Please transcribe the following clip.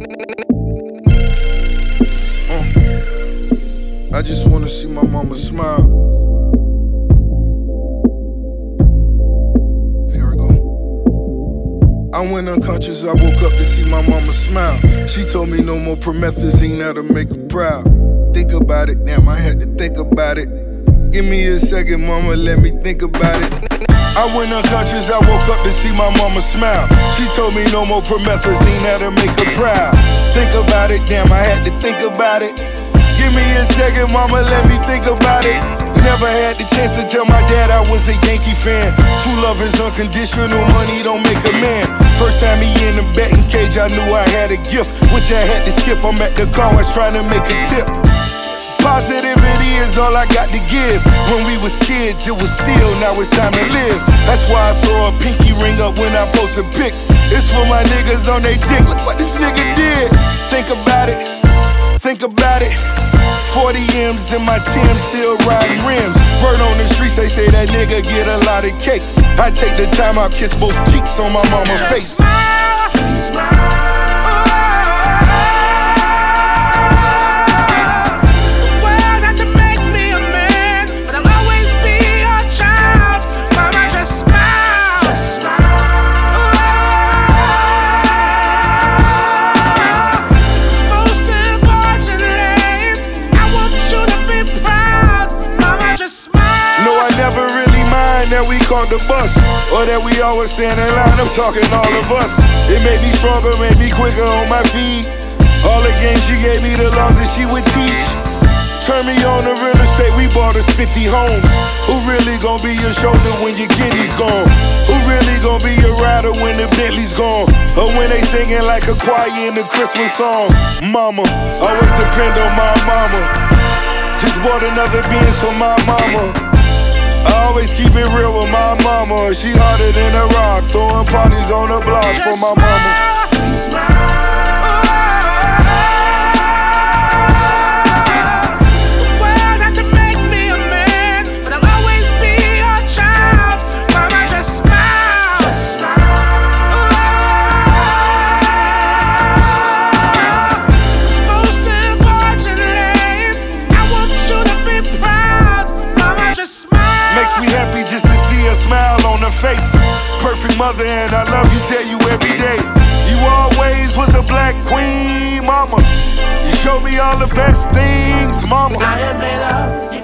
I just wanna see my mama smile. Here we go. I went unconscious, I woke up to see my mama smile. She told me no more promethazine, that'll make her proud. Think about it, damn, I had to think about it. Give me a second, mama, let me think about it. I went unconscious, I woke up to see my mama smile. She told me no more promethazine, that'll make her proud. Think about it, damn, I had to think about it. Give me a second, mama, let me think about it. Never had the chance to tell my dad I was a Yankee fan. True love is unconditional, money don't make a man. First time he in the batting cage, I knew I had a gift, which I had to skip. I'm at the car wash trying to make a tip. Positivity is all I got to give. When we was kids, it was still, now it's time to live. That's why I throw a pinky ring up when I post a pic. It's for my niggas on they dick, look what this nigga did. Think about it, think about it. 40 M's in my Tim, still riding rims. Word on the streets, they say that nigga get a lot of cake. I take the time out, kiss both cheeks on my mama's face. Smile. That we caught the bus, or that we always stand in line. I'm talking all of us. It made me stronger, made me quicker on my feet. All the games she gave me, the laws that she would teach. Turn me on to real estate, we bought us 50 homes. Who really gon' be your shoulder when your kidney's gone? Who really gon' be your rider when the Bentley's gone? Or when they singing like a choir in the Christmas song? Mama, always depend on my mama. Just bought another Benz for my mama. I always keep it real with my mama. She harder than a rock, throwing parties on the block for my mama. Smile. Face. Perfect mother and I love you, tell you every day. You always was a black queen, mama. You showed me all the best things, mama. I admit